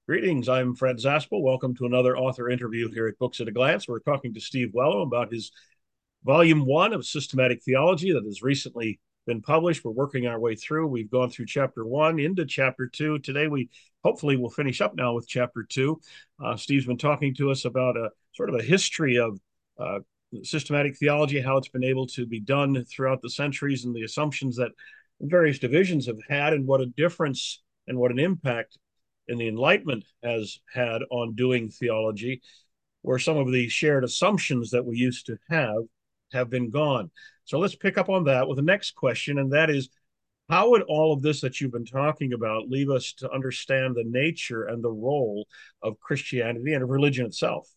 Greetings, I'm Fred Zaspel. Welcome to another author interview here at Books at a Glance. We're talking to Steve Wello about his volume one of Systematic Theology that has recently been published. We're working our way through. We've gone through chapter one into chapter two. Today, we hopefully will finish up now with chapter two. Steve's been talking to us about a sort of a history of uh, systematic theology, how it's been able to be done throughout the centuries, and the assumptions that various divisions have had, and what a difference and what an impact in the Enlightenment has had on doing theology, where some of the shared assumptions that we used to have been gone. So let's pick up on that with the next question, and that is, how would all of this that you've been talking about leave us to understand the nature and the role of Christianity and of religion itself?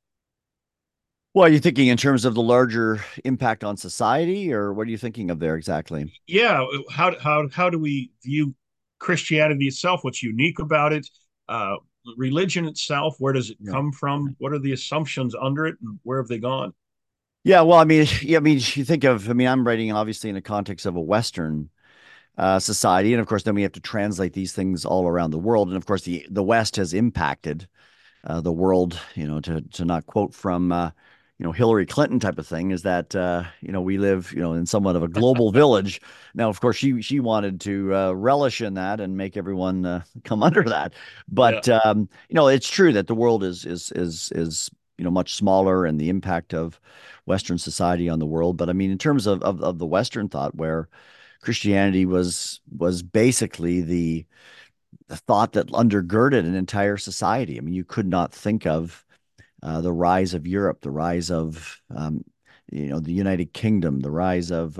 Well, are you thinking in terms of the larger impact on society, or what are you thinking of there exactly? Yeah, how do we view Christianity itself? What's unique about it? Uh, Religion itself, where does it Yeah. come from? What are the assumptions under it, and where have they gone? Yeah, well, you think of, I'm writing obviously in the context of a Western society, and of course, then we have to translate these things all around the world, and of course, the West has impacted the world. To not quote from Hillary Clinton type of thing, is that we live in somewhat of a global village. Now, of course, she wanted to relish in that and make everyone come under that. Yeah. But it's true that the world is much smaller, and the impact of Western society on the world. But I mean, in terms of the Western thought, where Christianity was basically the thought that undergirded an entire society. I mean, you could not think of the rise of Europe, the rise of the United Kingdom, the rise of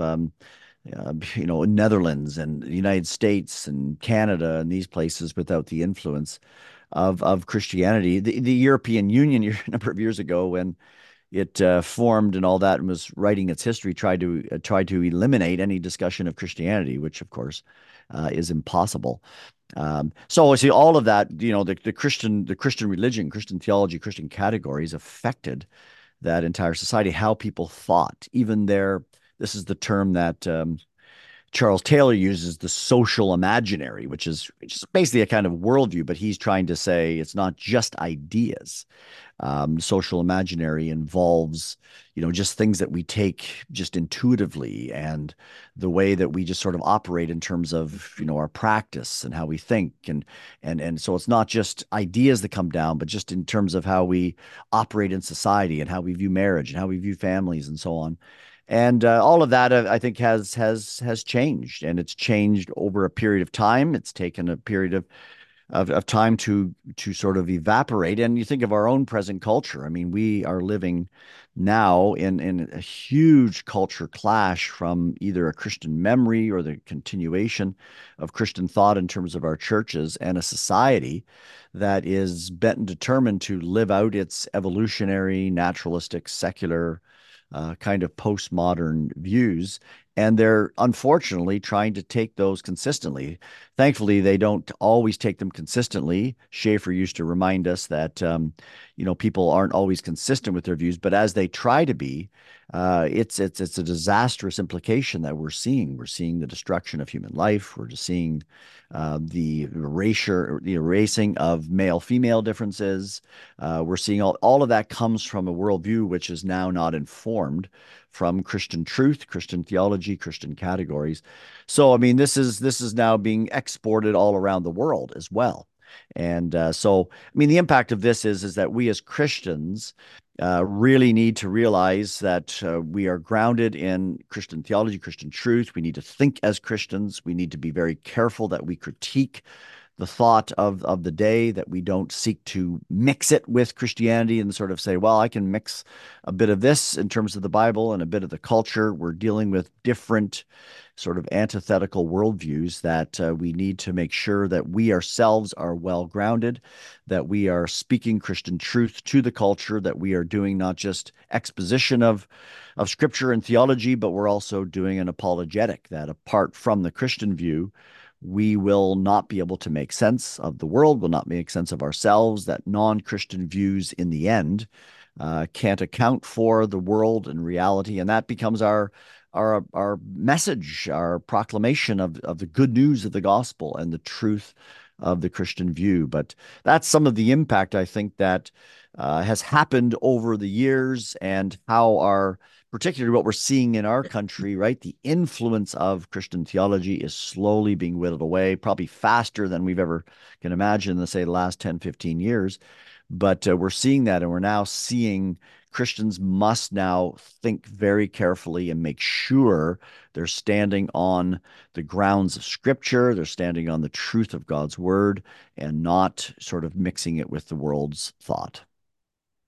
Netherlands and the United States and Canada and these places without the influence of Christianity. The European Union a number of years ago, when it formed and all that, and was writing its history, tried to eliminate any discussion of Christianity, which of course is impossible. So I see all of that, the Christian religion, Christian theology, Christian categories affected that entire society, how people thought, even this is the term that Charles Taylor uses, the social imaginary, which is basically a kind of worldview, but he's trying to say it's not just ideas. Social imaginary involves, just things that we take just intuitively, and the way that we just sort of operate in terms of, our practice and how we think. And so it's not just ideas that come down, but just in terms of how we operate in society and how we view marriage and how we view families and so on. And all of that, I think, has changed, and it's changed over a period of time. It's taken a period of time to sort of evaporate. And you think of our own present culture. I mean, we are living now in a huge culture clash from either a Christian memory or the continuation of Christian thought in terms of our churches, and a society that is bent and determined to live out its evolutionary, naturalistic, secular kind of postmodern views. And they're unfortunately trying to take those consistently. Thankfully, they don't always take them consistently. Schaeffer used to remind us that, people aren't always consistent with their views, but as they try to be, it's a disastrous implication that we're seeing. We're seeing the destruction of human life. We're just seeing the erasing of male-female differences. We're seeing all of that comes from a worldview which is now not informed from Christian truth, Christian theology, Christian categories. So, I mean, this is now being exported all around the world as well. And so, I mean, the impact of this is that we as Christians really need to realize that we are grounded in Christian theology, Christian truth. We need to think as Christians. We need to be very careful that we critique the thought of the day, that we don't seek to mix it with Christianity and sort of say, well, I can mix a bit of this in terms of the Bible and a bit of the culture. We're dealing with different sort of antithetical worldviews, that we need to make sure that we ourselves are well grounded, that we are speaking Christian truth to the culture, that we are doing not just exposition of scripture and theology, but we're also doing an apologetic, that apart from the Christian view, we will not be able to make sense of the world, will not make sense of ourselves, that non-Christian views in the end can't account for the world and reality. And that becomes our message, our proclamation of the good news of the gospel and the truth of the Christian view. But that's some of the impact I think that has happened over the years, and how our, particularly what we're seeing in our country, right? The influence of Christian theology is slowly being whittled away, probably faster than we've ever can imagine in, say, the last 10, 15 years. But we're seeing that, and we're now seeing Christians must now think very carefully and make sure they're standing on the grounds of Scripture, they're standing on the truth of God's word, and not sort of mixing it with the world's thought.